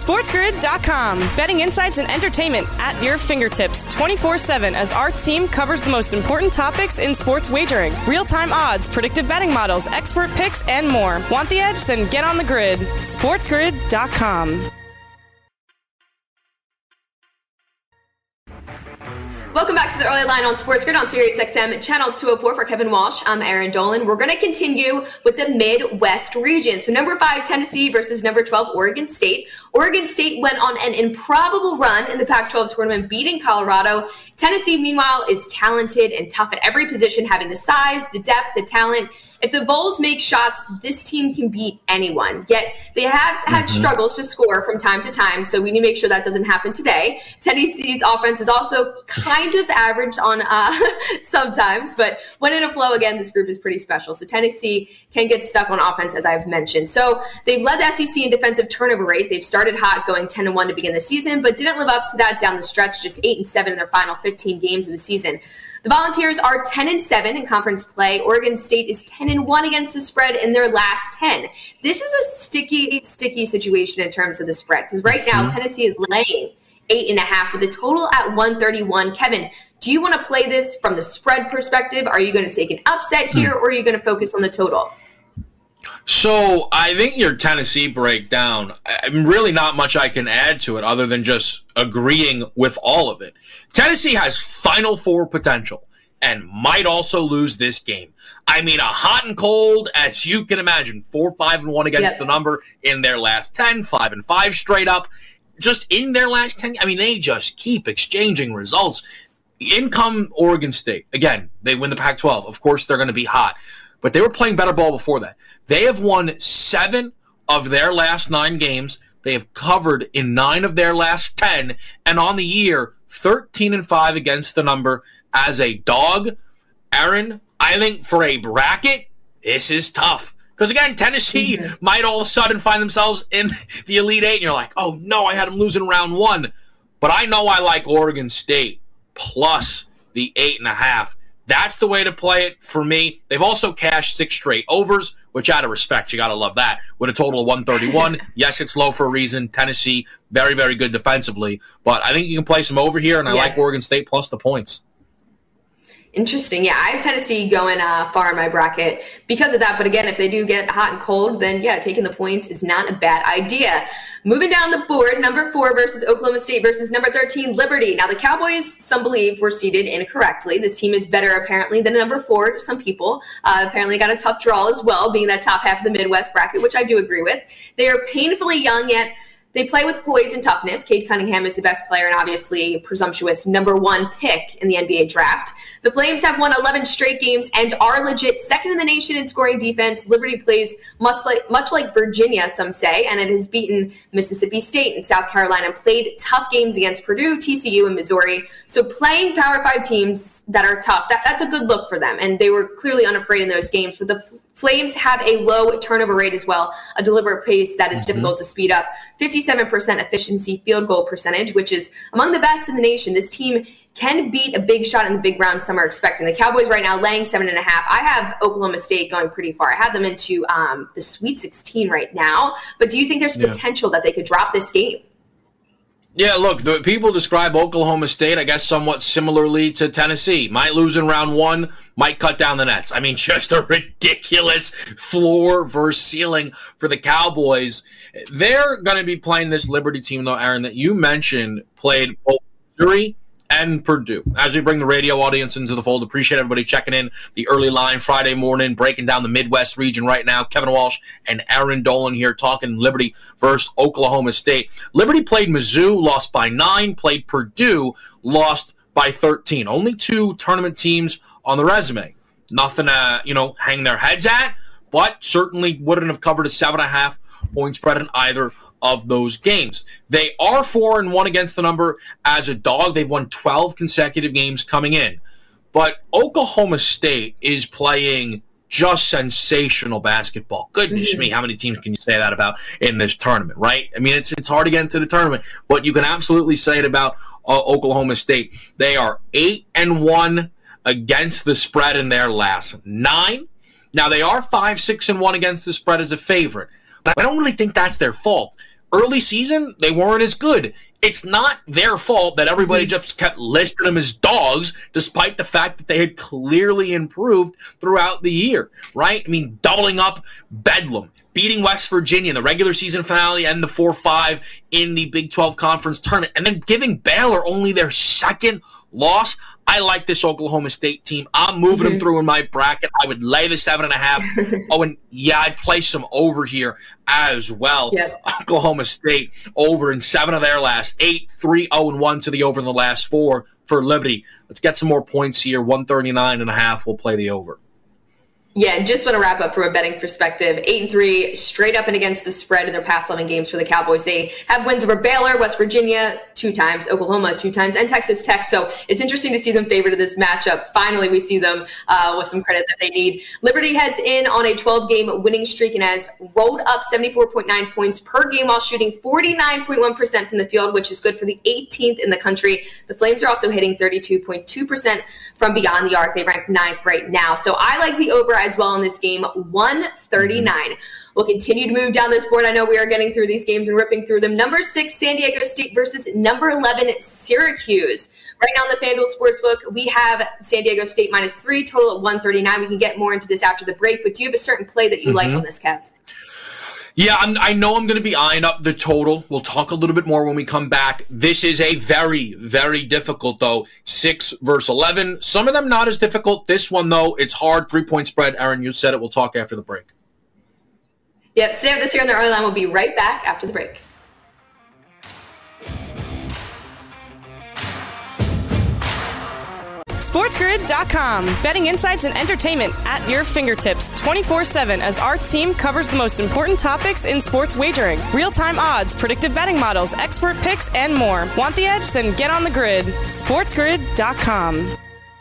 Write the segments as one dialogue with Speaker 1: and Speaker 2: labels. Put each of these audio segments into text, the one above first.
Speaker 1: SportsGrid.com. Betting insights and entertainment at your fingertips 24/7 as our team covers the most important topics in sports wagering. Real-time odds, predictive betting models, expert picks, and more. Want the edge? Then get on the grid. SportsGrid.com.
Speaker 2: Welcome back to the Early Line on Sports Grid on Sirius XM Channel 204 for Kevin Walsh. I'm Erin Dolan. We're going to continue with the Midwest region. So number 5, Tennessee versus number 12, Oregon State. Oregon State went on an improbable run in the Pac-12 tournament, beating Colorado. Tennessee, meanwhile, is talented and tough at every position, having the size, the depth, the talent. If the Vols make shots, this team can beat anyone. Yet they have had struggles to score from time to time, so we need to make sure that doesn't happen today. Tennessee's offense is also kind of average on sometimes, but when in a flow, again, this group is pretty special. So Tennessee can get stuck on offense, as I've mentioned. So they've led the SEC in defensive turnover rate. They've started hot, going 10-1 to begin the season, but didn't live up to that down the stretch, just 8-7 in their final 15 games of the season. The Volunteers are 10-7 in conference play. Oregon State is 10-1 against the spread in their last 10. This is a sticky situation in terms of the spread, because right now Tennessee is laying 8.5 with a total at 131. Kevin, do you want to play this from the spread perspective? Are you going to take an upset here, or are you going to focus on the total?
Speaker 3: So I think your Tennessee breakdown, really not much I can add to it other than just agreeing with all of it. Tennessee has Final Four potential and might also lose this game. I mean, a hot and cold, as you can imagine, 4-5-1 against the number in their last 10, 5-5 straight up. Just in their last 10, I mean, they just keep exchanging results. In come Oregon State. Again, they win the Pac-12. Of course, they're going to be hot. But they were playing better ball before that. They have won 7 of their last 9 games. They have covered in 9 of their last 10. And on the year, 13-5 against the number as a dog. Aaron, I think for a bracket, this is tough. Because, again, Tennessee might all of a sudden find themselves in the Elite Eight. And you're like, oh, no, I had them losing round 1. But I know I like Oregon State plus the 8.5. That's the way to play it for me. They've also cashed 6 straight overs, which out of respect, you got to love that, with a total of 131. Yes, it's low for a reason. Tennessee, very, very good defensively. But I think you can play some over here, and I like Oregon State plus the points.
Speaker 2: Interesting. Yeah, I have Tennessee going far in my bracket because of that. But again, if they do get hot and cold, then taking the points is not a bad idea. Moving down the board, number 4 versus Oklahoma State versus number 13, Liberty. Now, the Cowboys, some believe, were seeded incorrectly. This team is better, apparently, than number 4 to some people. Apparently got a tough draw as well, being that top half of the Midwest bracket, which I do agree with. They are painfully young, yet they play with poise and toughness. Cade Cunningham is the best player and obviously a presumptuous number 1 pick in the NBA draft. The Flames have won 11 straight games and are legit second in the nation in scoring defense. Liberty plays much like Virginia, some say, and it has beaten Mississippi State and South Carolina and played tough games against Purdue, TCU, and Missouri. So playing Power 5 teams that are tough, that's a good look for them. And they were clearly unafraid in those games. But the Flames have a low turnover rate as well, a deliberate pace that is difficult to speed up. 57% efficiency field goal percentage, which is among the best in the nation. This team can beat a big shot in the big round some are expecting. The Cowboys right now laying 7.5. I have Oklahoma State going pretty far. I have them into the Sweet 16 right now. But do you think there's potential that they could drop this game?
Speaker 3: Yeah, look, the people describe Oklahoma State, I guess, somewhat similarly to Tennessee. Might lose in round 1, might cut down the nets. I mean, just a ridiculous floor versus ceiling for the Cowboys. They're going to be playing this Liberty team, though, Aaron, that you mentioned played both Missouri and Purdue. As we bring the radio audience into the fold, appreciate everybody checking in the Early Line Friday morning, breaking down the Midwest region right now. Kevin Walsh and Aaron Dolan here talking Liberty versus Oklahoma State. Liberty played Mizzou, lost by 9, played Purdue, lost by 13. Only 2 tournament teams on the resume. Nothing to, hang their heads at, but certainly wouldn't have covered a 7.5 point spread in either of those games. They are 4-1 against the number as a dog. They've won 12 consecutive games coming in. But Oklahoma State is playing just sensational basketball. Goodness me, how many teams can you say that about in this tournament, right? I mean, it's hard to get into the tournament, but you can absolutely say it about Oklahoma State. They are 8-1 against the spread in their last 9. Now, they are 5-6-1 against the spread as a favorite. But I don't really think that's their fault. early season, they weren't as good. It's not their fault that everybody just kept listing them as dogs, despite the fact that they had clearly improved throughout the year, right? I mean, doubling up Bedlam, beating West Virginia in the regular season finale and the 4-5 in the Big 12 Conference Tournament, and then giving Baylor only their second loss. I like this Oklahoma State team. I'm moving them through in my bracket. I would lay the 7.5. Oh, and yeah, I'd play some over here as well. Yep. Oklahoma State over in 7 of their last 8, 3-0-1 to the over in the last 4 for Liberty. Let's get some more points here. 139.5. We'll play the over.
Speaker 2: Yeah, just want to wrap up from a betting perspective. 8-3, straight up and against the spread in their past 11 games for the Cowboys. They have wins over Baylor, West Virginia 2 times, Oklahoma 2 times, and Texas Tech. So it's interesting to see them favored in this matchup. Finally, we see them with some credit that they need. Liberty heads in on a 12-game winning streak and has rolled up 74.9 points per game while shooting 49.1% from the field, which is good for the 18th in the country. The Flames are also hitting 32.2% from beyond the arc. They rank 9th right now. So I like the over as well in this game, 139. We'll continue to move down this board. I know we are getting through these games and ripping through them. Number 6, San Diego State versus number 11, Syracuse. Right now on the FanDuel Sportsbook, we have San Diego State -3, total at 139. We can get more into this after the break, but do you have a certain play that you like on this, Kev?
Speaker 3: Yeah, I know I'm going to be eyeing up the total. We'll talk a little bit more when we come back. This is a very, very difficult, though. 6 versus 11. Some of them not as difficult. This one, though, it's hard. 3-point spread. Aaron, you said it. We'll talk after the break.
Speaker 2: Yep, stay with us here on the Early Line. We'll be right back after the break.
Speaker 1: SportsGrid.com. Betting insights and entertainment at your fingertips 24/7 as our team covers the most important topics in sports wagering. Real-time odds, predictive betting models, expert picks, and more. Want the edge? Then get on the grid. SportsGrid.com.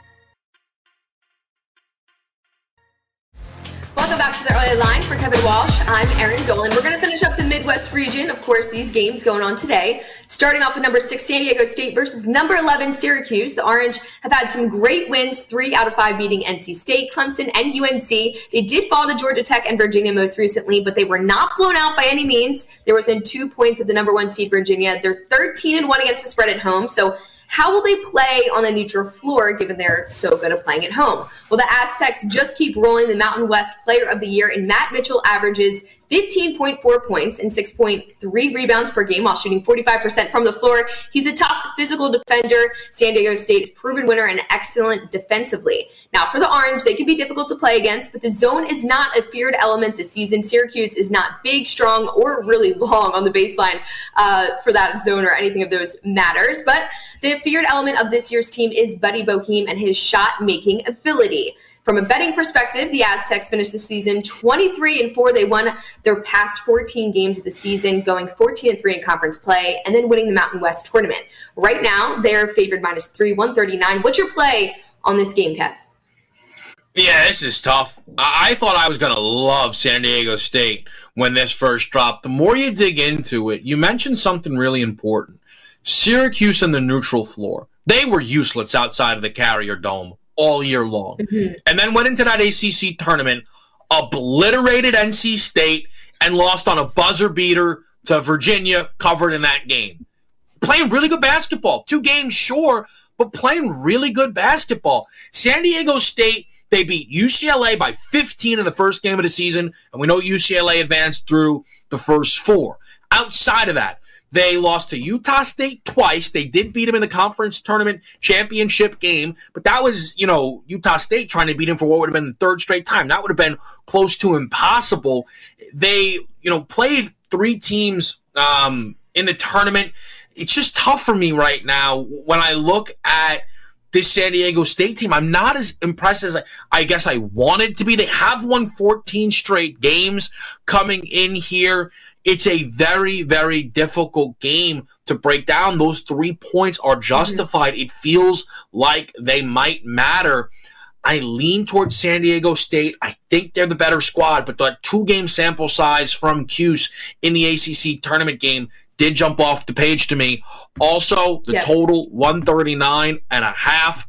Speaker 2: Welcome back to the Early Line for Kevin Walsh. I'm Erin Dolan. We're going to finish up the Midwest region. Of course, these games going on today. Starting off with number 6, San Diego State versus number 11, Syracuse. The Orange have had some great wins, 3 out of 5 beating NC State, Clemson, and UNC. They did fall to Georgia Tech and Virginia most recently, but they were not blown out by any means. They were within 2 points of the number 1 seed, Virginia. They're 13-1 against the spread at home, so how will they play on a neutral floor given they're so good at playing at home? Well, the Aztecs just keep rolling. The Mountain West Player of the Year in Matt Mitchell averages 15.4 points and 6.3 rebounds per game while shooting 45% from the floor. He's a tough physical defender. San Diego State's proven winner and excellent defensively. Now, for the Orange, they can be difficult to play against, but the zone is not a feared element this season. Syracuse is not big, strong, or really long on the baseline for that zone or anything of those matters, but the feared element of this year's team is Buddy Boeheim and his shot-making ability. From a betting perspective, the Aztecs finished the season 23-4. They won their past 14 games of the season, going 14-3 in conference play, and then winning the Mountain West tournament. Right now, they're favored -3, 139. What's your play on this game, Kev?
Speaker 3: Yeah, this is tough. I thought I was going to love San Diego State when this first dropped. The more you dig into it, you mentioned something really important. Syracuse and the neutral floor. They were useless outside of the Carrier Dome all year long. And then went into that ACC tournament, obliterated NC State, and lost on a buzzer beater to Virginia, covered in that game. Playing really good basketball. 2 games, sure, but playing really good basketball. San Diego State, they beat UCLA by 15 in the first game of the season, and we know UCLA advanced through the first 4. Outside of that, they lost to Utah State twice. They did beat them in the conference tournament championship game, but that was, Utah State trying to beat them for what would have been the 3rd straight time. That would have been close to impossible. They, played 3 teams in the tournament. It's just tough for me right now when I look at this San Diego State team. I'm not as impressed as I guess I wanted to be. They have won 14 straight games coming in here. It's a very, very difficult game to break down. Those 3 points are justified. It feels like they might matter. I lean towards San Diego State. I think they're the better squad, but that 2-game sample size from Cuse in the ACC tournament game did jump off the page to me. Also, the total 139.5,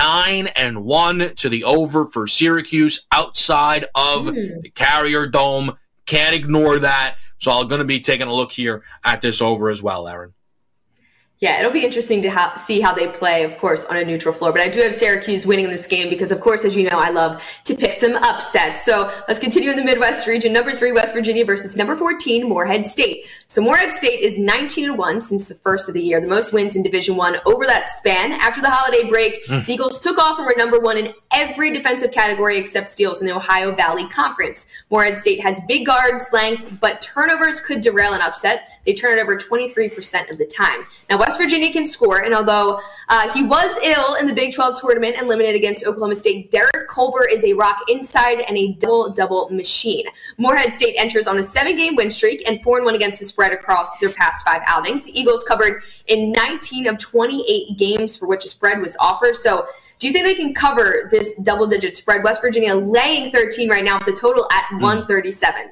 Speaker 3: 9-1 to the over for Syracuse outside of the Carrier Dome. Can't ignore that. So I'm going to be taking a look here at this over as well, Aaron.
Speaker 2: Yeah, it'll be interesting to see how they play, of course, on a neutral floor. But I do have Syracuse winning this game because, of course, as you know, I love to pick some upsets. So let's continue in the Midwest region. Number 3, West Virginia versus number 14, Morehead State. So Morehead State is 19-1 since the first of the year, the most wins in Division I over that span. After the holiday break, the Eagles took off and were number 1 in every defensive category except steals in the Ohio Valley Conference. Morehead State has big guards, length, but turnovers could derail an upset. They turn it over 23% of the time. Now, West Virginia can score, and although he was ill in the Big 12 tournament and limited against Oklahoma State, Derek Culver is a rock inside and a double-double machine. Morehead State enters on a 7-game win streak and 4-1 against the spread across their past 5 outings. The Eagles covered in 19 of 28 games for which a spread was offered. So do you think they can cover this double-digit spread? West Virginia laying 13 right now with the total at 137.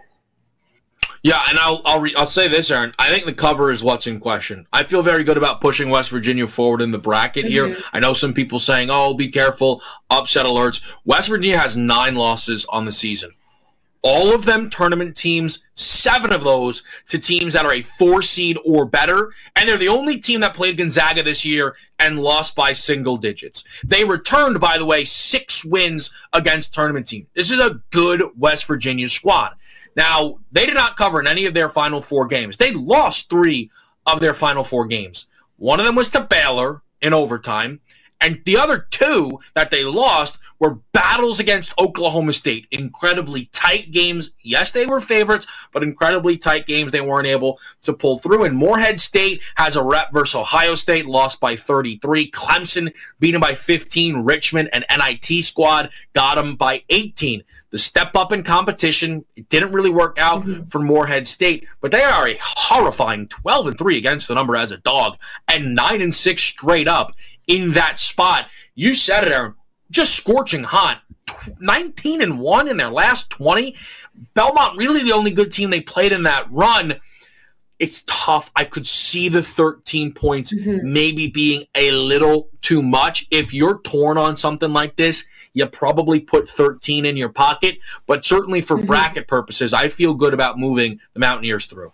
Speaker 3: Yeah, and I'll say this, Aaron. I think the cover is what's in question. I feel very good about pushing West Virginia forward in the bracket here. I know some people saying, oh, be careful, upset alerts. West Virginia has 9 losses on the season. All of them tournament teams, 7 of those to teams that are a 4 seed or better, and they're the only team that played Gonzaga this year and lost by single digits. They returned, by the way, 6 wins against tournament teams. This is a good West Virginia squad. Now, they did not cover in any of their final 4 games. They lost 3 of their final 4 games. One of them was to Baylor in overtime, and the other 2 that they lost were battles against Oklahoma State. Incredibly tight games. Yes, they were favorites, but incredibly tight games they weren't able to pull through. And Morehead State has a rep versus Ohio State, lost by 33. Clemson beat them by 15. Richmond, an NIT squad, got them by 18. The step up in competition, it didn't really work out for Morehead State, but they are a horrifying 12-3 against the number as a dog and 9-6 straight up in that spot. You said it, Aaron. Just scorching hot. 19-1 in their last 20. Belmont really the only good team they played in that run. It's tough. I could see the 13 points maybe being a little too much. If you're torn on something like this, you probably put 13 in your pocket. But certainly for bracket purposes, I feel good about moving the Mountaineers through.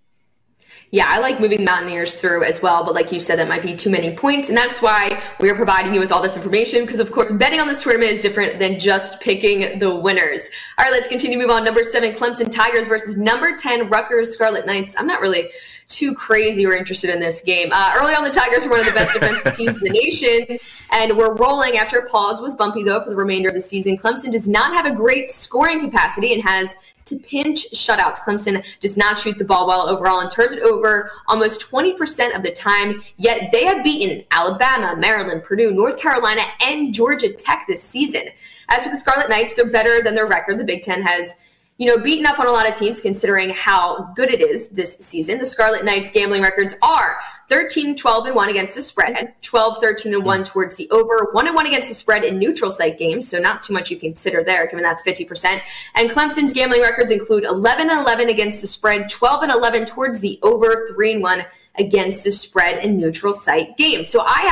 Speaker 2: Yeah, I like moving Mountaineers through as well, but like you said, that might be too many points, and that's why we are providing you with all this information, because of course, betting on this tournament is different than just picking the winners. All right, let's continue to move on. Number 7, Clemson Tigers versus number 10, Rutgers Scarlet Knights. I'm not really too crazy or interested in this game. Early on, the Tigers were one of the best defensive teams in the nation, and we're rolling after a pause was bumpy, though, for the remainder of the season. Clemson does not have a great scoring capacity and has to pinch shutouts. Clemson does not shoot the ball well overall and turns it over almost 20% of the time, yet they have beaten Alabama, Maryland, Purdue, North Carolina, and Georgia Tech this season. As for the Scarlet Knights, they're better than their record. The Big Ten has beaten up on a lot of teams considering how good it is this season. The Scarlet Knights gambling records are 13-12-1 against the spread, 12-13-1 towards the over, 1-1 against the spread in neutral site games, so not too much you consider there, given that's 50%. And Clemson's gambling records include 11-11 against the spread, 12-11 towards the over, 3-1 against the spread in neutral site games. So I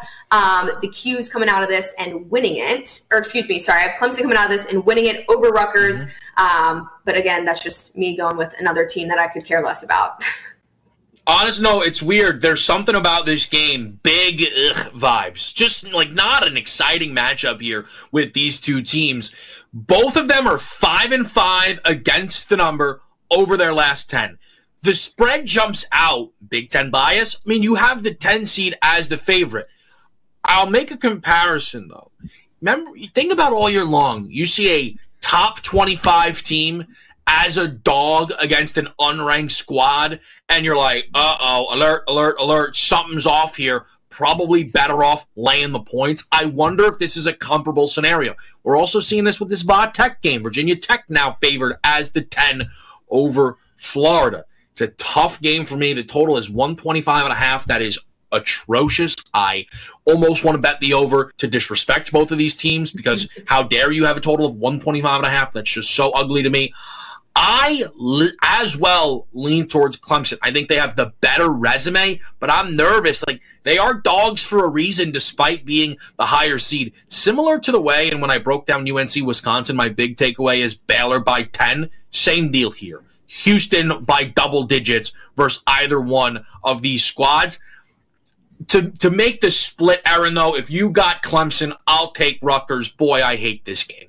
Speaker 2: have the Qs coming out of this and winning it, I have Clemson coming out of this and winning it over Rutgers. But again, that's just me going with another team that I could care less about.
Speaker 3: Honest, no, it's weird. There's something about this game, big vibes. Just like not an exciting matchup here with these two teams. Both of them are 5-5 against the number over their last 10. The spread jumps out. Big Ten bias. I mean, you have the 10 seed as the favorite. I'll make a comparison, though. Remember, think about all year long. You see a top 25 team as a dog against an unranked squad, and you're like, uh-oh, alert, alert, alert, something's off here. Probably better off laying the points. I wonder if this is a comparable scenario. We're also seeing this with this Va Tech game. Virginia Tech now favored as the 10 over Florida. It's a tough game for me. The total is 125.5. That is atrocious. I almost want to bet the over to disrespect both of these teams because how dare you have a total of 125.5? That's just so ugly to me. I as well lean towards Clemson. I think they have the better resume, but I'm nervous. Like, they are dogs for a reason despite being the higher seed. Similar to the way, and when I broke down UNC Wisconsin, my big takeaway is Baylor by 10. Same deal here. Houston by double digits versus either one of these squads. To make the split, Aaron, though, if you got Clemson, I'll take Rutgers. Boy, I hate this game.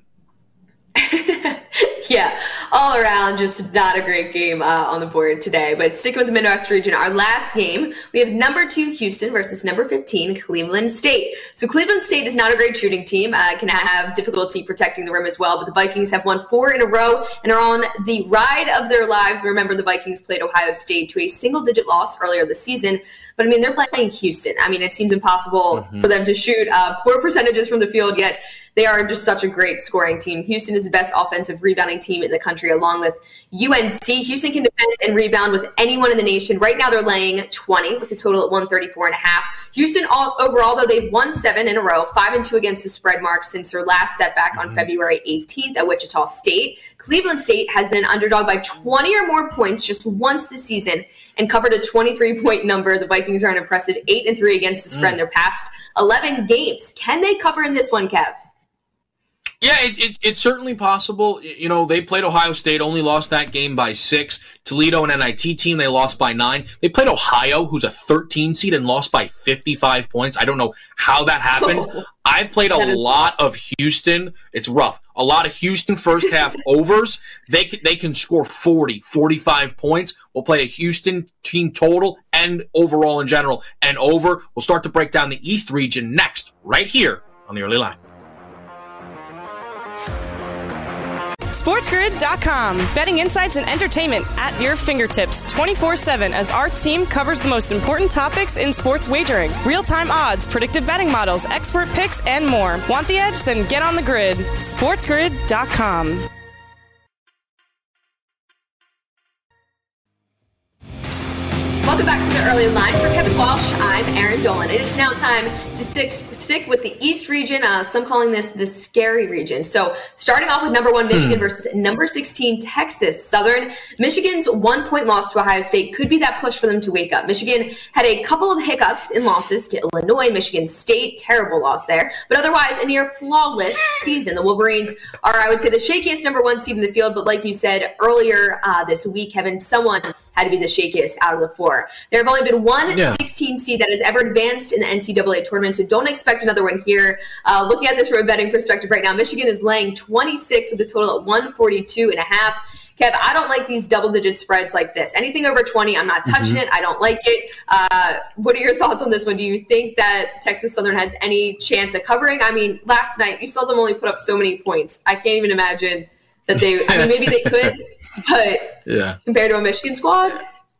Speaker 2: Yeah, all around, just not a great game on the board today. But sticking with the Midwest region, our last game, we have number 2 Houston versus number 15 Cleveland State. So Cleveland State is not a great shooting team, can have difficulty protecting the rim as well. But the Vikings have won 4 in a row and are on the ride of their lives. Remember, the Vikings played Ohio State to a single-digit loss earlier this season. But, I mean, they're playing Houston. I mean, it seems impossible for them to shoot poor percentages from the field, yet they are just such a great scoring team. Houston is the best offensive rebounding team in the country, along with UNC. Houston can defend and rebound with anyone in the nation. Right now, they're laying 20 with a total at 134.5. Houston, overall, though, they've won 7 in a row, 5-2 against the spread mark since their last setback on February 18th at Wichita State. Cleveland State has been an underdog by 20 or more points just once this season and covered a 23-point number. The Vikings are an impressive 8-3 against the spread in their past 11 games. Can they cover in this one, Kev?
Speaker 3: Yeah, it's certainly possible. You know, they played Ohio State, only lost that game by 6. Toledo, an NIT team, they lost by 9. They played Ohio, who's a 13 seed, and lost by 55 points. I don't know how that happened. I've played a lot of Houston. It's rough. A lot of Houston first half overs. They can score 40, 45 points. We'll play a Houston team total and overall in general and over. We'll start to break down the East region next, right here on the Early Line.
Speaker 1: SportsGrid.com. Betting insights and entertainment at your fingertips 24/7 as our team covers the most important topics in sports wagering. Real-time odds, predictive betting models, expert picks, and more. Want the edge? Then get on the grid. SportsGrid.com.
Speaker 2: Welcome back to the Early Line. For Kevin Walsh, I'm Aaron Dolan. It is now time to stick with the East region. Some calling this the scary region. So starting off with number 1 Michigan versus number 16 Texas Southern. Michigan's 1-point loss to Ohio State could be that push for them to wake up. Michigan had a couple of hiccups in losses to Illinois, Michigan State, terrible loss there, but otherwise a near flawless season. The Wolverines are, I would say, the shakiest number 1 team in the field, but like you said earlier this week, Kevin, someone had to be the shakiest out of the 4. There have only been one 16 seed that has ever advanced in the NCAA tournament, so don't expect another one here. Looking at this from a betting perspective right now, Michigan is laying 26 with a total at 142.5. Kev, I don't like these double-digit spreads like this. Anything over 20, I'm not touching it. I don't like it. What are your thoughts on this one? Do you think that Texas Southern has any chance of covering? I mean, last night, you saw them only put up so many points. I can't even imagine that they – I mean, maybe they could – but compared to a Michigan squad?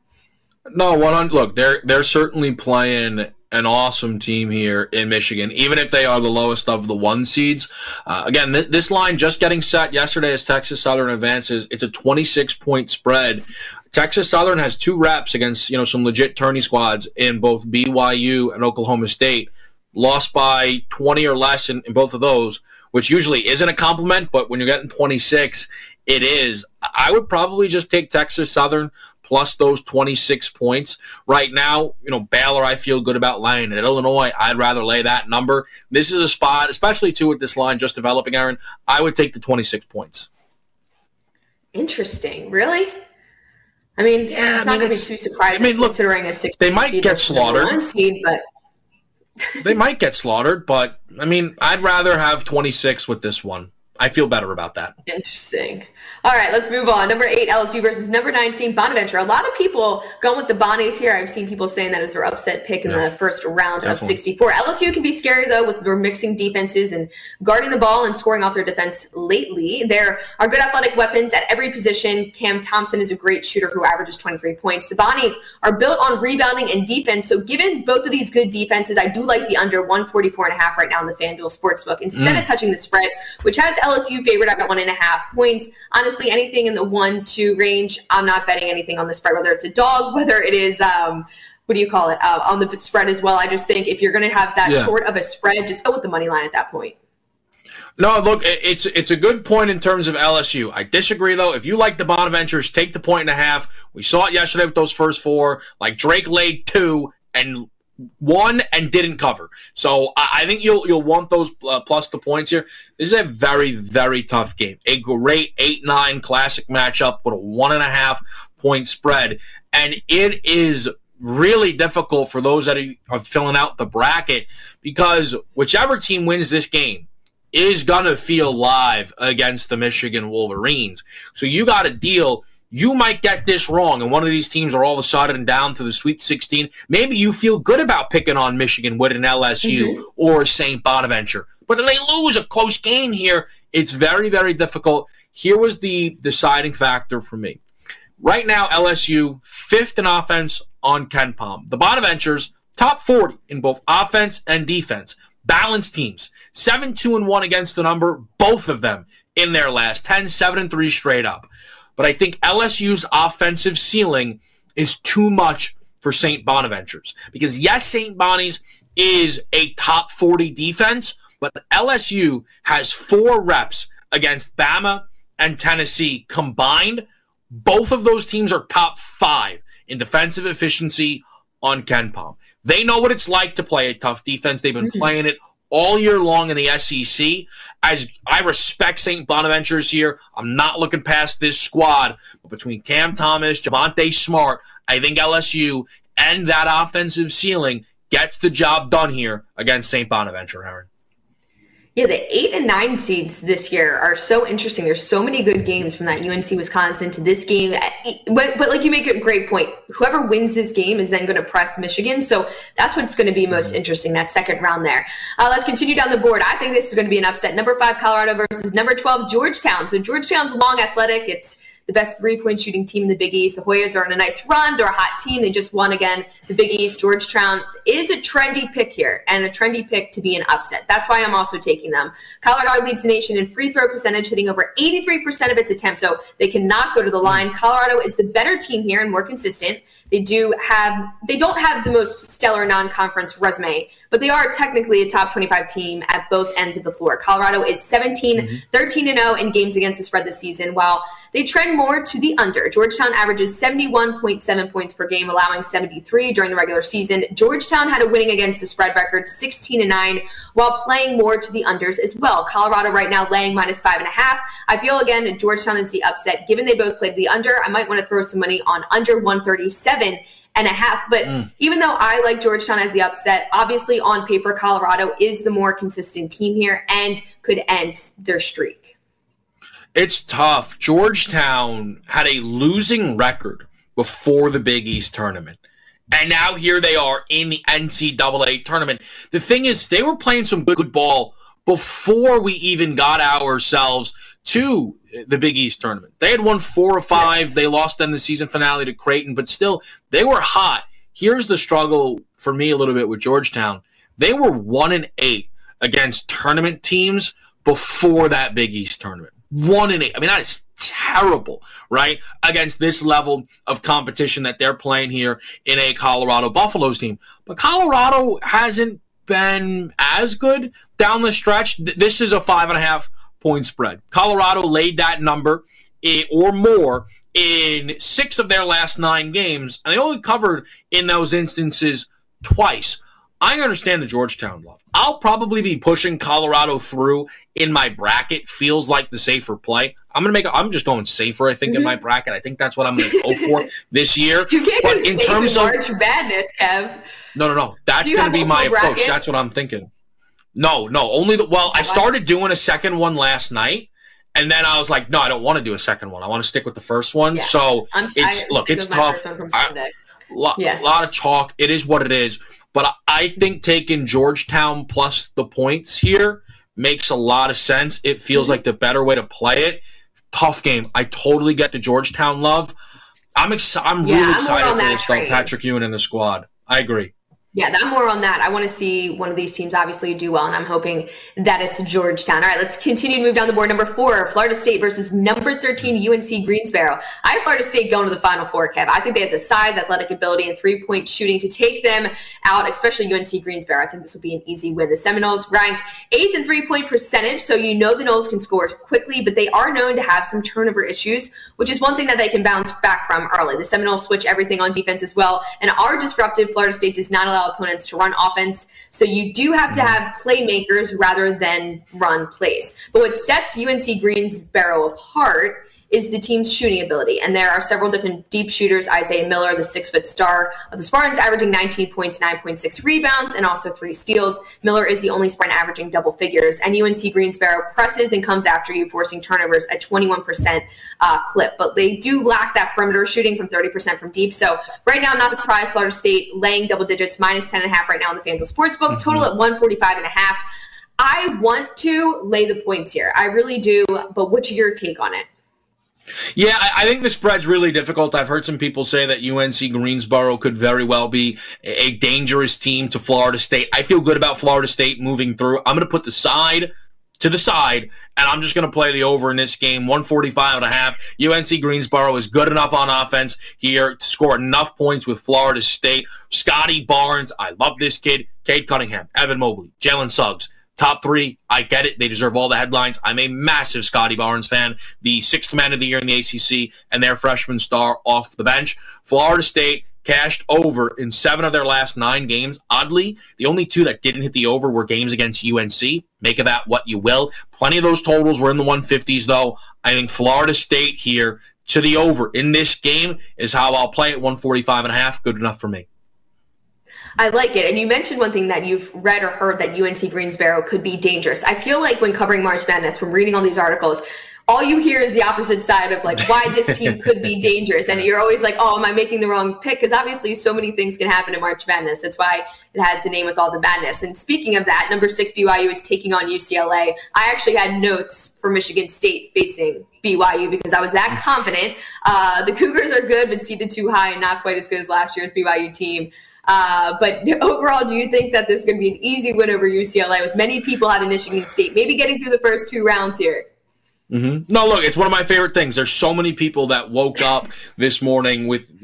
Speaker 3: No, look, they're certainly playing an awesome team here in Michigan, even if they are the lowest of the 1 seeds. Again, this line just getting set yesterday as Texas Southern advances. It's a 26-point spread. Texas Southern has 2 reps against some legit tourney squads in both BYU and Oklahoma State. Lost by 20 or less in both of those, which usually isn't a compliment, but when you're getting 26, it is. I would probably just take Texas Southern plus those 26 points. Right now, Baylor, I feel good about laying. At Illinois, I'd rather lay that number. This is a spot, especially too with this line just developing, Aaron, I would take the 26 points.
Speaker 2: Interesting. Really? I mean, it's not going to be too surprising considering a 16
Speaker 3: they might get slaughtered.
Speaker 2: 1 seed, but
Speaker 3: they might get slaughtered, but I mean, I'd rather have 26 with this one. I feel better about that.
Speaker 2: Interesting. All right, let's move on. Number 8, LSU versus number 19, Bonaventure. A lot of people going with the Bonnies here. I've seen people saying that it's their upset pick in the first round of 64. LSU can be scary, though, with their mixing defenses and guarding the ball and scoring off their defense lately. There are good athletic weapons at every position. Cam Thompson is a great shooter who averages 23 points. The Bonnies are built on rebounding and defense, so given both of these good defenses, I do like the under 144.5 right now in the FanDuel Sportsbook. Instead of touching the spread, which has LSU favored at 1.5 points, honestly, anything in the 1-2 range, I'm not betting anything on the spread, whether it's a dog, whether it is, on the spread as well. I just think if you're going to have that short of a spread, just go with the money line at that point.
Speaker 3: No, look, it's a good point in terms of LSU. I disagree, though. If you like the Bonaventures, take the 1.5. We saw it yesterday with those first 4. Like, Drake laid 2, and won and didn't cover. So I think you'll want those plus the points here. This is a very, very tough game. A great 8-9 classic matchup with a 1.5 point spread. And it is really difficult for those that are filling out the bracket, because whichever team wins this game is going to feel live against the Michigan Wolverines. So you got to deal. You might get this wrong, and one of these teams are all of a sudden down to the Sweet 16. Maybe you feel good about picking on Michigan with an LSU or St. Bonaventure, but then they lose a close game here. It's very, very difficult. Here was the deciding factor for me. Right now, LSU, 5th in offense on KenPom. The Bonaventures, top 40 in both offense and defense. Balanced teams. 7-2-1 against the number, both of them in their last 10, 7-3 straight up. But I think LSU's offensive ceiling is too much for St. Bonaventures. Because yes, St. Bonnie's is a top 40 defense, but LSU has 4 reps against Bama and Tennessee combined. Both of those teams are top 5 in defensive efficiency on KenPom. They know what it's like to play a tough defense. They've been playing it all year long in the SEC. As I respect St. Bonaventures here, I'm not looking past this squad. But between Cam Thomas, Javonte Smart, I think LSU and that offensive ceiling gets the job done here against St. Bonaventure, Aaron.
Speaker 2: Yeah, the 8 and 9 seeds this year are so interesting. There's so many good games from that UNC Wisconsin to this game. But like you make a great point. Whoever wins this game is then going to press Michigan. So that's what's going to be most interesting, that second round there. Let's continue down the board. I think this is going to be an upset. Number 5, Colorado versus number 12, Georgetown. So Georgetown's long athletic. It's the best 3-point shooting team in the Big East. The Hoyas are on a nice run. They're a hot team. They just won again the Big East. Georgetown is a trendy pick here, and a trendy pick to be an upset. That's why I'm also taking them. Colorado leads the nation in free throw percentage, hitting over 83% of its attempts, so they cannot go to the line. Colorado is the better team here and more consistent. They don't have the most stellar non-conference resume, but they are technically a top 25 team at both ends of the floor. Colorado is 13-0 in games against the spread this season, while they trend more to the under. Georgetown averages 71.7 points per game, allowing 73 during the regular season. Georgetown had a winning against the spread record, 16-9, while playing more to the unders as well. Colorado right now laying -5.5. I feel, again, Georgetown is the upset. Given they both played the under, I might want to throw some money on under 137.5. But even though I like Georgetown as the upset, obviously on paper, Colorado is the more consistent team here and could end their streak.
Speaker 3: It's tough. Georgetown had a losing record before the Big East tournament. And now here they are in the NCAA tournament. The thing is, they were playing some good ball before we even got ourselves to the Big East tournament. They had won 4 or 5. They lost them the season finale to Creighton, but still, they were hot. Here's the struggle for me a little bit with Georgetown. They were 1-8 against tournament teams before that Big East tournament. 1-8. I mean, that is terrible, right? Against this level of competition that they're playing here in a Colorado Buffaloes team. But Colorado hasn't been as good down the stretch. This is a 5.5 point spread. Colorado laid that number or more in 6 of their last 9 games, and they only covered in those instances twice. I understand the Georgetown love. I'll probably be pushing Colorado through in my bracket. Feels like the safer play. I'm just going safer, I think, in my bracket. I think that's what I'm going to go for this year.
Speaker 2: You can't go safe in March Madness, Kev.
Speaker 3: No. That's going to be my approach. Brackets? That's what I'm thinking. No. Only I started doing a second one last night, and then I was like, no, I don't want to do a second one. I want to stick with the first one. Yeah. So it's tough. A lot of chalk. It is what it is. But I think taking Georgetown plus the points here makes a lot of sense. It feels like the better way to play it. Tough game. I totally get the Georgetown love. I'm really excited for this, though, Patrick Ewing and the squad. I agree.
Speaker 2: Yeah, I'm more on that. I want to see one of these teams obviously do well, and I'm hoping that it's Georgetown. All right, let's continue to move down the board. Number 4, Florida State versus number 13, UNC Greensboro. I have Florida State going to the Final Four, Kev. I think they have the size, athletic ability, and 3-point shooting to take them out, especially UNC Greensboro. I think this will be an easy win. The Seminoles rank 8th in 3-point percentage, so you know the Noles can score quickly, but they are known to have some turnover issues, which is one thing that they can bounce back from early. The Seminoles switch everything on defense as well, and are disruptive. Florida State does not allow allow opponents to run offense. So you do have to have playmakers rather than run plays. But what sets UNC Greensboro apart is the team's shooting ability. And there are several different deep shooters. Isaiah Miller, the 6-foot star of the Spartans, averaging 19 points, 9.6 rebounds, and also 3 steals. Miller is the only Spartan averaging double figures. And UNC Greensboro presses and comes after you, forcing turnovers at 21% clip. But they do lack that perimeter shooting from 30% from deep. So right now, not surprised, Florida State laying double digits, minus 10.5 right now in the FanDuel Sportsbook, total at 145.5. I want to lay the points here. I really do. But what's your take on it?
Speaker 3: Yeah, I think the spread's really difficult. I've heard some people say that UNC Greensboro could very well be a dangerous team to Florida State. I feel good about Florida State moving through. I'm going to put the side to the side, and I'm just going to play the over in this game, 145.5. UNC Greensboro is good enough on offense here to score enough points with Florida State. Scotty Barnes, I love this kid. Cade Cunningham, Evan Mobley, Jalen Suggs. Top 3, I get it. They deserve all the headlines. I'm a massive Scotty Barnes fan. The 6th man of the year in the ACC and their freshman star off the bench. Florida State cashed over in 7 of their last 9 games. Oddly, the only 2 that didn't hit the over were games against UNC. Make of that what you will. Plenty of those totals were in the 150s, though. I think Florida State here to the over in this game is how I'll play it, 145.5. Good enough for me.
Speaker 2: I like it. And you mentioned one thing that you've read or heard, that UNC Greensboro could be dangerous. I feel like when covering March Madness, from reading all these articles, all you hear is the opposite side of like why this team could be dangerous. And you're always like, oh, am I making the wrong pick? Because obviously so many things can happen in March Madness. That's why it has the name with all the madness. And speaking of that, number 6 BYU is taking on UCLA. I actually had notes for Michigan State facing BYU because I was that confident. The Cougars are good, but seeded too high and not quite as good as last year's BYU team. But overall, do you think that this is going to be an easy win over UCLA, with many people having Michigan State maybe getting through the first 2 rounds here?
Speaker 3: Mm-hmm. No, look, it's one of my favorite things. There's so many people that woke up this morning with,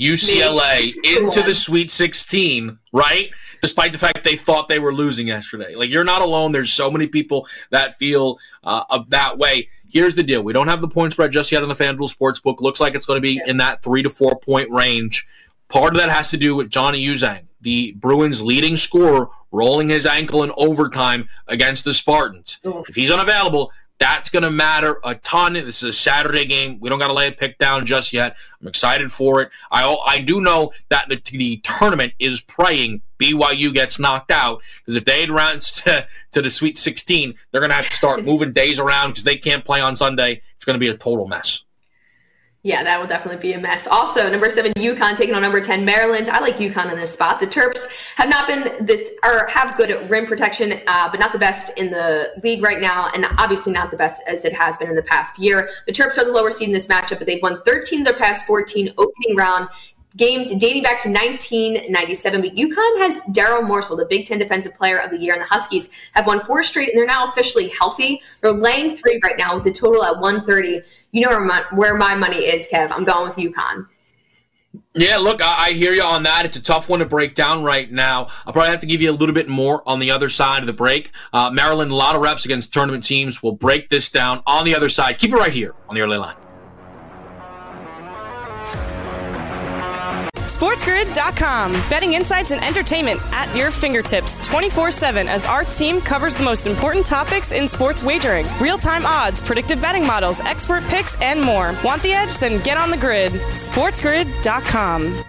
Speaker 3: UCLA into the Sweet 16, right? Despite the fact they thought they were losing yesterday. Like, you're not alone. There's so many people that feel that way. Here's the deal. We don't have the point spread just yet on the FanDuel Sportsbook. Looks like it's going to be in that 3 to 4 point range. Part of that has to do with Johnny Uzang, the Bruins' leading scorer, rolling his ankle in overtime against the Spartans. If he's unavailable, that's going to matter a ton. This is a Saturday game. We don't got to lay a pick down just yet. I'm excited for it. I do know that the tournament is praying BYU gets knocked out, because if they advance to the Sweet 16, they're going to have to start moving days around because they can't play on Sunday. It's going to be a total mess.
Speaker 2: Yeah, that will definitely be a mess. Also, number 7, UConn taking on number 10, Maryland. I like UConn in this spot. The Terps have not been have good rim protection, but not the best in the league right now, and obviously not the best as it has been in the past year. The Terps are the lower seed in this matchup, but they've won 13 of their past 14 opening round games dating back to 1997. But UConn has Darryl Morsell, the Big Ten Defensive Player of the Year, and the Huskies have won 4 straight, and they're now officially healthy. They're laying 3 right now with the total at 130. You know where my money is, Kev. I'm going with UConn.
Speaker 3: Yeah, look, I hear you on that. It's a tough one to break down right now. I'll probably have to give you a little bit more on the other side of the break. Maryland, a lot of reps against tournament teams. We'll break this down on the other side. Keep it right here on the Early Line.
Speaker 1: SportsGrid.com. Betting insights and entertainment at your fingertips 24/7 as our team covers the most important topics in sports wagering. Real-time odds, predictive betting models, expert picks, and more. Want the edge? Then get on the grid. SportsGrid.com.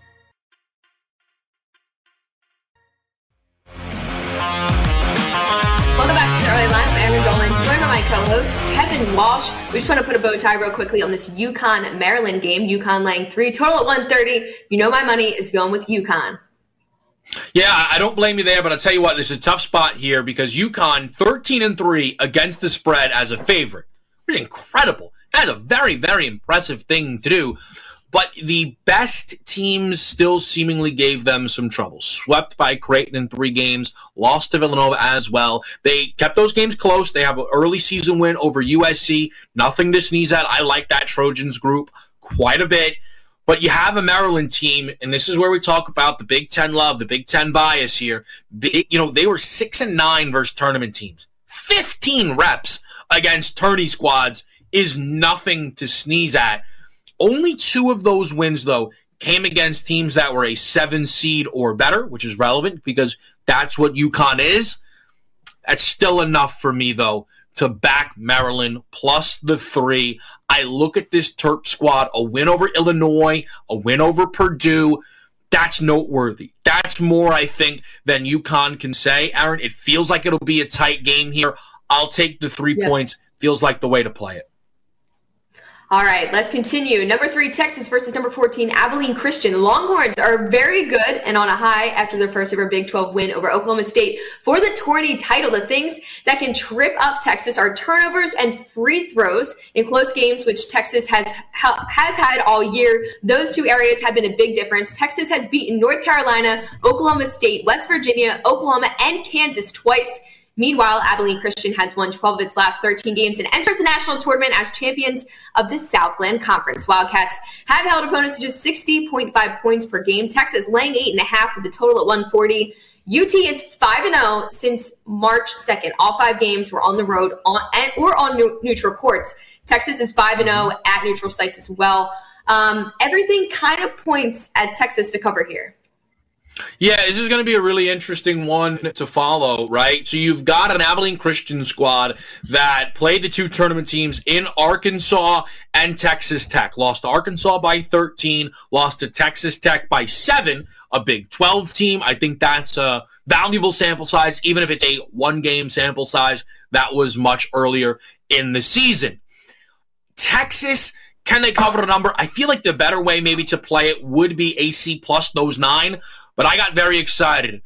Speaker 2: Welcome back to the Early Line. I'm Aaron Dolan, joined by my co-host, Kevin Walsh. We just want to put a bow tie real quickly on this UConn-Maryland game. UConn laying 3, total at 130. You know my money is going with UConn.
Speaker 3: Yeah, I don't blame you there, but I'll tell you what, this is a tough spot here because UConn 13-3 against the spread as a favorite. Pretty incredible. That's a very, very impressive thing to do. But the best teams still seemingly gave them some trouble. Swept by Creighton in 3 games, lost to Villanova as well. They kept those games close. They have an early season win over USC. Nothing to sneeze at. I like that Trojans group quite a bit. But you have a Maryland team, and this is where we talk about the Big Ten love, the Big Ten bias here. They were 6-9 versus tournament teams. 15 reps against tourney squads is nothing to sneeze at. Only 2 of those wins, though, came against teams that were a 7 seed or better, which is relevant because that's what UConn is. That's still enough for me, though, to back Maryland plus the 3. I look at this Terp squad, a win over Illinois, a win over Purdue. That's noteworthy. That's more, I think, than UConn can say. Aaron, it feels like it'll be a tight game here. I'll take the 3 points. Feels like the way to play it.
Speaker 2: All right, let's continue. Number 3, Texas versus number 14, Abilene Christian. The Longhorns are very good and on a high after their first ever Big 12 win over Oklahoma State for the tourney title. The things that can trip up Texas are turnovers and free throws in close games, which Texas has had all year. Those 2 areas have been a big difference. Texas has beaten North Carolina, Oklahoma State, West Virginia, Oklahoma, and Kansas twice. Meanwhile, Abilene Christian has won 12 of its last 13 games and enters the national tournament as champions of the Southland Conference. Wildcats have held opponents to just 60.5 points per game. Texas laying 8.5 with the total at 140. UT is 5-0 since March 2nd. All 5 games were on the road or on neutral courts. Texas is 5-0 at neutral sites as well. Everything kind of points at Texas to cover here.
Speaker 3: Yeah, this is going to be a really interesting one to follow, right? So you've got an Abilene Christian squad that played the 2 tournament teams in Arkansas and Texas Tech. Lost to Arkansas by 13, lost to Texas Tech by 7, a Big 12 team. I think that's a valuable sample size, even if it's a 1-game sample size. That was much earlier in the season. Texas, can they cover the number? I feel like the better way maybe to play it would be AC plus those 9. But I got very excited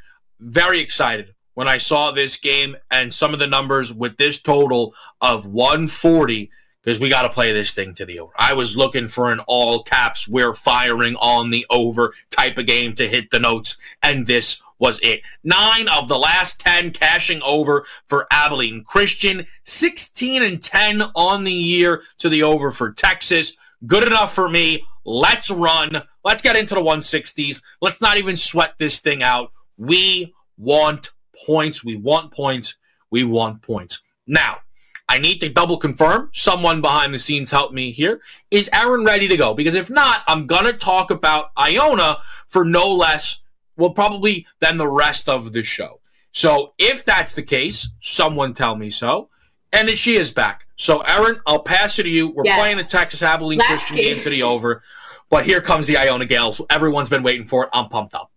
Speaker 3: when I saw this game and some of the numbers with this total of 140 because we got to play this thing to the over. I was looking for an all caps, we're firing on the over type of game to hit the notes, and this was it. 9 of the last 10 cashing over for Abilene Christian, 16-10 on the year to the over for Texas. Good enough for me. Let's run. Let's get into the 160s. Let's not even sweat this thing out. We want points. We want points. We want points. Now, I need to double confirm. Someone behind the scenes help me here. Is Aaron ready to go? Because if not, I'm going to talk about Iona for no less, well, probably than the rest of the show. So if that's the case, someone tell me so. And then she is back. So, Aaron, I'll pass it to you. We're playing the Texas Abilene Christian game to the over. But here comes the Iona Gales. Everyone's been waiting for it. I'm pumped up.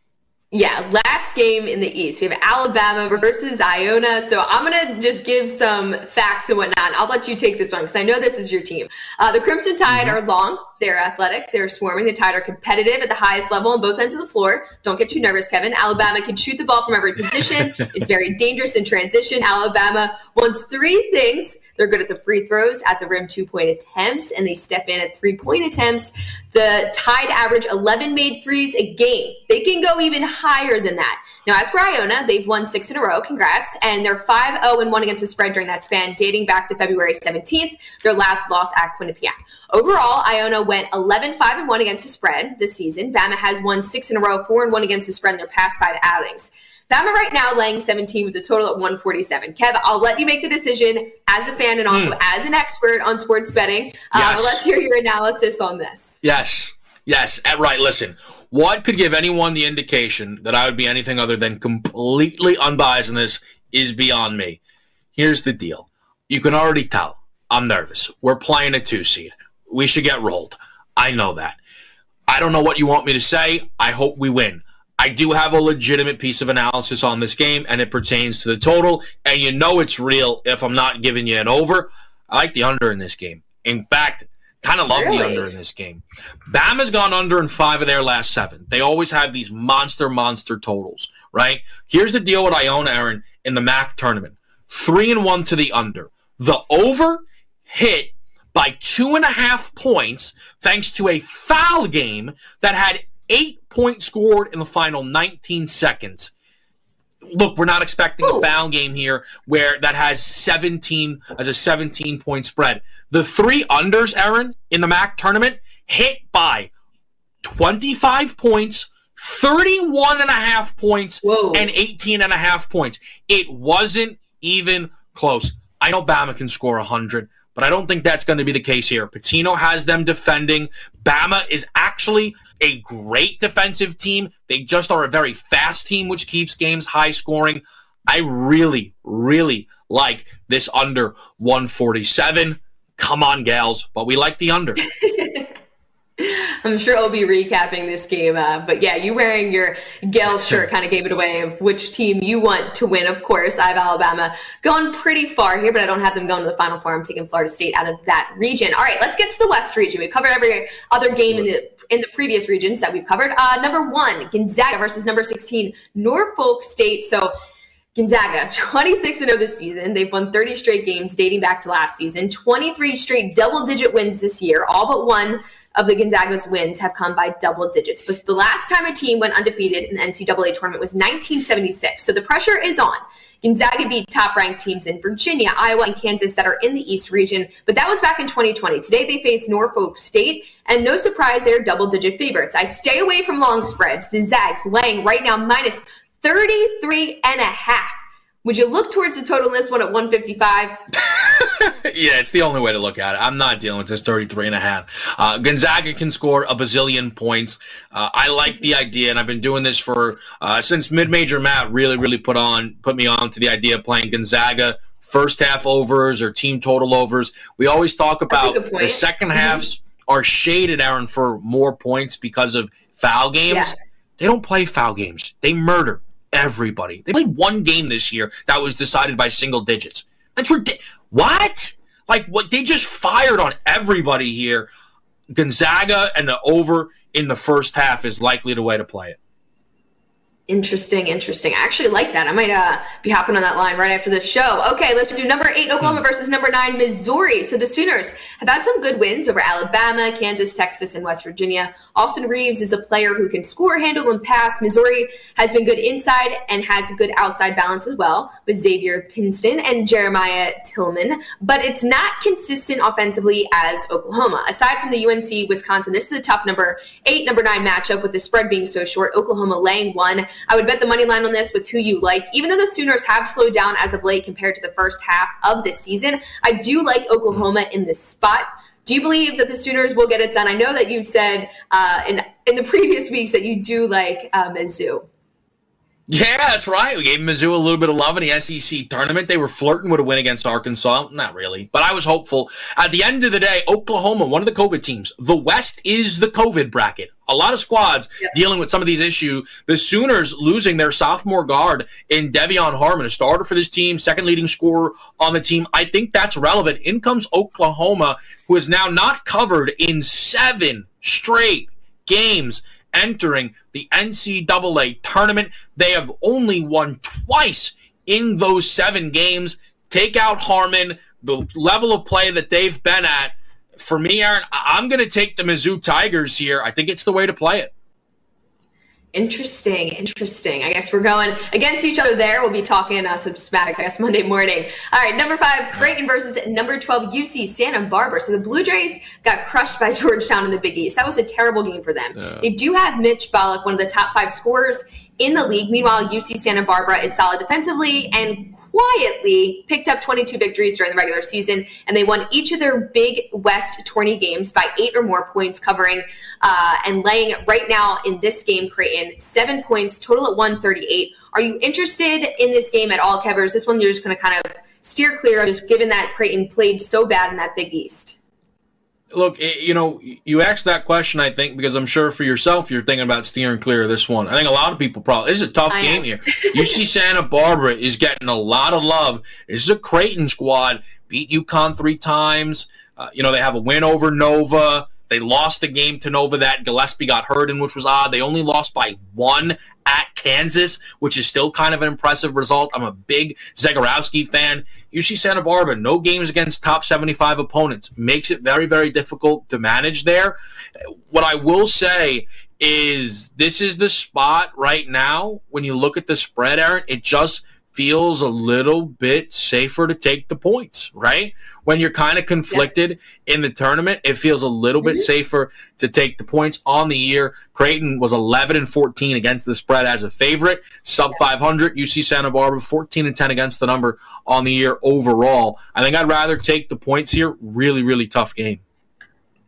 Speaker 2: Yeah, last game in the East. We have Alabama versus Iona. So I'm going to just give some facts and whatnot. I'll let you take this one because I know this is your team. The Crimson Tide are long. They're athletic. They're swarming. The Tide are competitive at the highest level on both ends of the floor. Don't get too nervous, Kevin. Alabama can shoot the ball from every position. It's very dangerous in transition. Alabama wants 3 things. They're good at the free throws, at the rim 2-point attempts, and they step in at 3-point attempts. The Tide average 11 made threes a game. They can go even higher than that. Now, as for Iona, they've won 6 in a row. Congrats. And they're 5-0-1 against the spread during that span, dating back to February 17th, their last loss at Quinnipiac. Overall, Iona went 11-5-1 against the spread this season. Bama has won 6 in a row, 4-1 against the spread in their past 5 outings. Bama right now laying 17 with a total at 147. Kev, I'll let you make the decision as a fan and also as an expert on sports betting. Let's hear your analysis on this.
Speaker 3: Yes. Right, listen. What could give anyone the indication that I would be anything other than completely unbiased in this is beyond me. Here's the deal. You can already tell. I'm nervous. We're playing a 2 seed. We should get rolled. I know that. I don't know what you want me to say. I hope we win. I do have a legitimate piece of analysis on this game, and it pertains to the total, and you know it's real if I'm not giving you an over. I like the under in this game. In fact, kind of love the under in this game. Bama's gone under in 5 of their last 7. They always have these monster totals, right? Here's the deal with Iona, Aaron, in the MAC tournament. 3-1 to the under. The over hit by 2.5 points thanks to a foul game that had 8 points scored in the final 19 seconds. Look, we're not expecting a foul game here where that has 17 as a 17-point spread. The 3 unders, Aaron, in the MAC tournament hit by 25 points, 31.5 points, and 18.5 points. It wasn't even close. I know Bama can score 100, but I don't think that's going to be the case here. Pitino has them defending. Bama is actually a great defensive team. They just are a very fast team, which keeps games high scoring. I really, really like this under 147. Come on, gals, but we like the under.
Speaker 2: I'm sure I'll be recapping this game. But yeah, you wearing your Gales shirt kind of gave it away of which team you want to win. Of course, I have Alabama going pretty far here, but I don't have them going to the Final Four. I'm taking Florida State out of that region. All right, let's get to the West region. We covered every other game in the previous regions that we've covered. Number 1, Gonzaga versus number 16, Norfolk State. So Gonzaga, 26-0 this season. They've won 30 straight games dating back to last season. 23 straight double-digit wins this year. All but one of the Gonzaga's wins have come by double digits. But the last time a team went undefeated in the NCAA tournament was 1976. So the pressure is on. Gonzaga beat top-ranked teams in Virginia, Iowa, and Kansas that are in the East region, but that was back in 2020. Today they face Norfolk State, and no surprise, they're double-digit favorites. I stay away from long spreads. The Zags laying right now minus 33.5. Would you look towards the total in this one at 155?
Speaker 3: Yeah, it's the only way to look at it. I'm not dealing with this 33.5. Gonzaga can score a bazillion points. I like the idea, and I've been doing this for since mid-major Matt really put me on to the idea of playing Gonzaga first half overs or team total overs. We always talk about the second halves are shaded, Aaron, for more points because of foul games. Yeah. They don't play foul games. They murder everybody. They played one game this year that was decided by single digits. That's ridiculous. What? Like, what? They just fired on everybody here. Gonzaga and the over in the first half is likely the way to play it.
Speaker 2: Interesting. I actually like that. I might be hopping on that line right after this show. Okay, let's do number 8, Oklahoma versus number 9, Missouri. So the Sooners have had some good wins over Alabama, Kansas, Texas, and West Virginia. Austin Reeves is a player who can score, handle, and pass. Missouri has been good inside and has a good outside balance as well with Xavier Pinson and Jeremiah Tillman, but it's not consistent offensively as Oklahoma. Aside from the UNC Wisconsin, this is a tough number 8, number 9 matchup with the spread being so short. Oklahoma laying 1. I would bet the money line on this with who you like. Even though the Sooners have slowed down as of late compared to the first half of this season, I do like Oklahoma in this spot. Do you believe that the Sooners will get it done? I know that you've said in the previous weeks that you do like Mizzou.
Speaker 3: Yeah, that's right. We gave Mizzou a little bit of love in the SEC tournament. They were flirting with a win against Arkansas. Not really, but I was hopeful. At the end of the day, Oklahoma, one of the COVID teams. The West is the COVID bracket. A lot of squads dealing with some of these issues. The Sooners losing their sophomore guard in Devion Harmon, a starter for this team, second leading scorer on the team. I think that's relevant. In comes Oklahoma, who is now not covered in 7 straight games entering the NCAA tournament. They have only won twice in those 7 games. Take out Harmon, the level of play that they've been at. For me, Aaron, I'm going to take the Mizzou Tigers here. I think it's the way to play it.
Speaker 2: Interesting. I guess we're going against each other there. We'll be talking some smack, I guess, Monday morning. All right, number 5, Creighton versus number 12, UC Santa Barbara. So the Blue Jays got crushed by Georgetown in the Big East. That was a terrible game for them. Yeah. They do have Mitch Ballock, one of the top 5 scorers in the league. Meanwhile, UC Santa Barbara is solid defensively and quietly picked up 22 victories during the regular season, and they won each of their Big West tourney games by 8 or more points, covering and laying right now in this game, Creighton, 7 points, total at 138. Are you interested in this game at all, Kev, or is this one you're just going to kind of steer clear of, just given that Creighton played so bad in that Big East?
Speaker 3: Look, you asked that question, I think, because I'm sure for yourself you're thinking about steering clear of this one. I think a lot of people probably – this is a tough game here. UC Santa Barbara is getting a lot of love. This is a Creighton squad. Beat UConn 3 times. They have a win over Nova. They lost the game to Nova that Gillespie got hurt in, which was odd. They only lost by 1 at Kansas, which is still kind of an impressive result. I'm a big Zagorowski fan. UC Santa Barbara, no games against top 75 opponents. Makes it very, very difficult to manage there. What I will say is this is the spot right now, when you look at the spread, Aaron, it just feels a little bit safer to take the points, right? When you're kind of conflicted in the tournament, it feels a little bit safer to take the points on the year. Creighton was 11-14 against the spread as a favorite, sub 500. UC Santa Barbara 14-10 against the number on the year overall. I think I'd rather take the points here. Really, really tough game.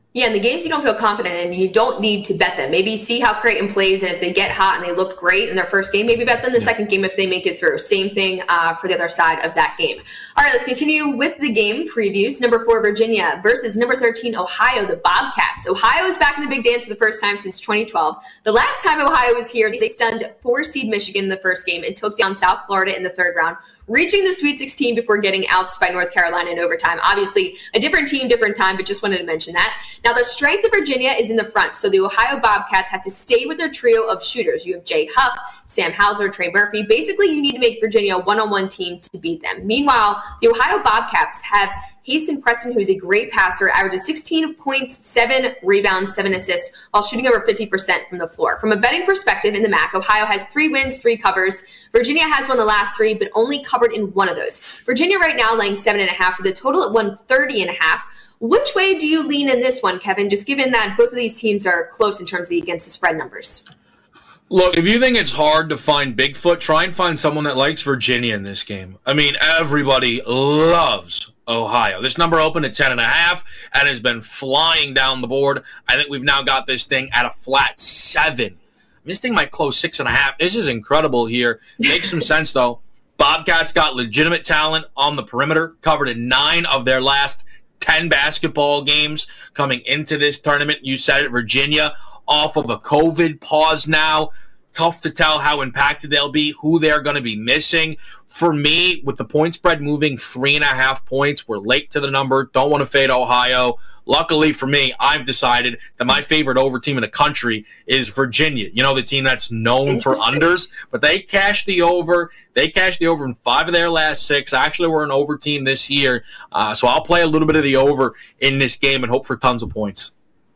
Speaker 2: Yeah, and the games you don't feel confident in, you don't need to bet them. Maybe see how Creighton plays, and if they get hot and they look great in their first game, maybe bet them the second game if they make it through. Same thing for the other side of that game. All right, let's continue with the game previews. Number 4, Virginia versus number 13, Ohio, the Bobcats. Ohio is back in the big dance for the first time since 2012. The last time Ohio was here, they stunned 4-seed Michigan in the first game and took down South Florida in the third round, reaching the Sweet 16 before getting outs by North Carolina in overtime. Obviously, a different team, different time, but just wanted to mention that. Now, the strength of Virginia is in the front, so the Ohio Bobcats have to stay with their trio of shooters. You have Jay Huff, Sam Hauser, Trey Murphy. Basically, you need to make Virginia a one-on-one team to beat them. Meanwhile, the Ohio Bobcats have Haston Preston, who's a great passer, averages 16 points, 7 rebounds, 7 assists, while shooting over 50% from the floor. From a betting perspective in the MAC, Ohio has 3 wins, 3 covers. Virginia has won the last 3, but only covered in one of those. Virginia right now laying 7.5 with a total at 130.5. Which way do you lean in this one, Kevin, just given that both of these teams are close in terms of the against the spread numbers?
Speaker 3: Look, if you think it's hard to find Bigfoot, try and find someone that likes Virginia in this game. I mean, everybody loves Ohio. This number opened at 10.5 and has been flying down the board. I think we've now got this thing at a flat 7. This thing might close 6.5. This is incredible here. Makes some sense, though. Bobcats got legitimate talent on the perimeter, covered in 9 of their last 10 basketball games coming into this tournament. You said it, Virginia off of a COVID pause now. Tough to tell how impacted they'll be, who they're going to be missing. For me, with the point spread moving 3.5 points, we're late to the number. Don't want to fade Ohio. Luckily for me, I've decided that my favorite over team in the country is Virginia. You know, the team that's known for unders, but they cashed the over. They cashed the over in 5 of their last 6. Actually, we're an over team this year. So I'll play a little bit of the over in this game and hope for tons of points.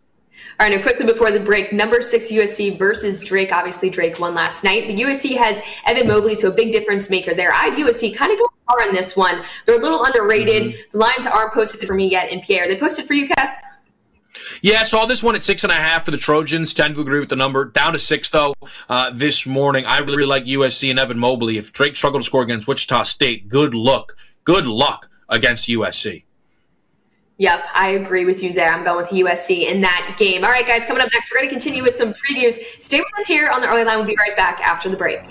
Speaker 2: All right, now quickly before the break, number 6 USC versus Drake. Obviously, Drake won last night. The USC has Evan Mobley, so a big difference maker there. I have USC kind of going far on this one. They're a little underrated. The lines aren't posted for me yet in PA. Are they posted for you, Kev?
Speaker 3: Yeah, I saw this one at 6.5 for the Trojans. Tend to agree with the number. Down to 6, though, this morning. I really like USC and Evan Mobley. If Drake struggled to score against Wichita State, good luck against USC.
Speaker 2: Yep, I agree with you there. I'm going with USC in that game. All right, guys, coming up next, we're going to continue with some previews. Stay with us here on the Early Line. We'll be right back after the break.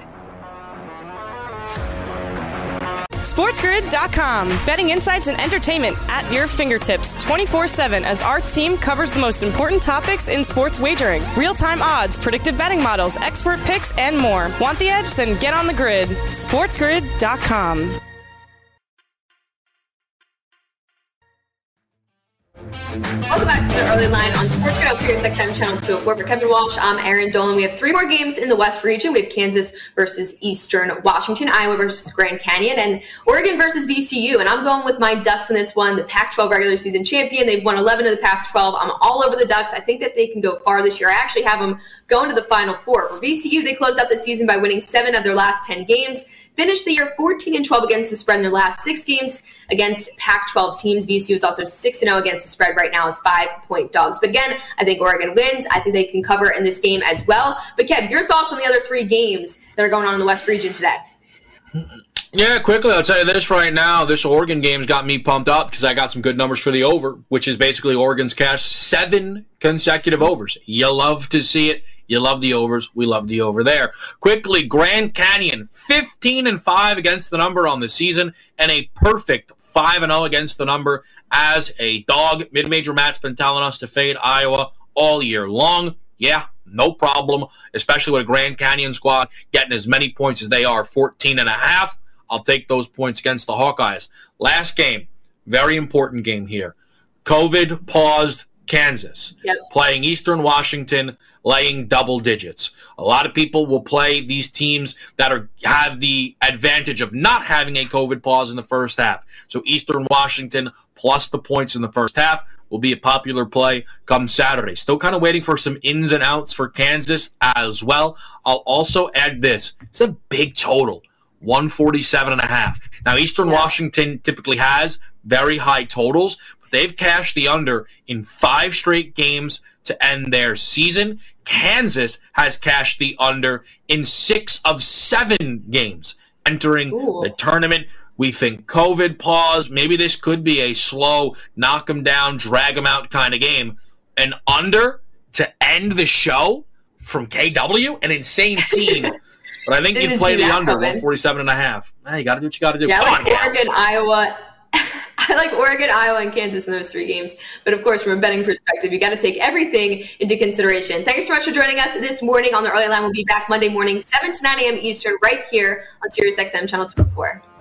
Speaker 1: SportsGrid.com. Betting insights and entertainment at your fingertips 24/7 as our team covers the most important topics in sports wagering. Real-time odds, predictive betting models, expert picks, and more. Want the edge? Then get on the grid. SportsGrid.com.
Speaker 2: Welcome back to the Early Line on SportsGrid on SiriusXM Channel 204. For Kevin Walsh, I'm Aaron Dolan. We have 3 more games in the West region. We have Kansas versus Eastern Washington, Iowa versus Grand Canyon, and Oregon versus VCU. And I'm going with my Ducks in this one, the Pac-12 regular season champion. They've won 11 of the past 12. I'm all over the Ducks. I think that they can go far this year. I actually have them going to the Final Four. For VCU, they closed out the season by winning 7 of their last 10 games. Finished the year 14-12 against the spread in their last 6 games against Pac-12 teams. VCU is also 6-0 against the spread right now as 5-point dogs. But again, I think Oregon wins. I think they can cover in this game as well. But Kev, your thoughts on the other 3 games that are going on in the West region today?
Speaker 3: Yeah, quickly, I'll tell you this right now. This Oregon game's got me pumped up because I got some good numbers for the over, which is basically Oregon's cash 7 consecutive overs. You love to see it. You love the overs. We love the over there. Quickly, Grand Canyon, 15-5 against the number on the season, and a perfect 5-0 against the number as a dog. Mid-major Matt's been telling us to fade Iowa all year long. Yeah, no problem, especially with a Grand Canyon squad getting as many points as they are, 14.5. I'll take those points against the Hawkeyes. Last game, very important game here. COVID paused Kansas, playing Eastern Washington, laying double digits. A lot of people will play these teams that have the advantage of not having a COVID pause in the first half. So Eastern Washington plus the points in the first half will be a popular play come Saturday. Still kind of waiting for some ins and outs for Kansas as well. I'll also add this. It's a big total, 147.5. Now, Eastern Washington typically has very high totals, but they've cashed the under in 5 straight games to end their season. Kansas has cashed the under in 6 of 7 games entering the tournament. We think COVID pause. Maybe this could be a slow, knock them down, drag them out kind of game. an under to end the show from KW, an insane scene. But I think you'd play the under, 147.5. Hey, you got to do what you got to do.
Speaker 2: Yeah,
Speaker 3: Come on,
Speaker 2: Oregon, Iowa. I like Oregon, Iowa, and Kansas in those 3 games. But of course, from a betting perspective, you got to take everything into consideration. Thanks so much for joining us this morning on the Early Line. We'll be back Monday morning, 7 to 9 a.m. Eastern, right here on SiriusXM Channel 204.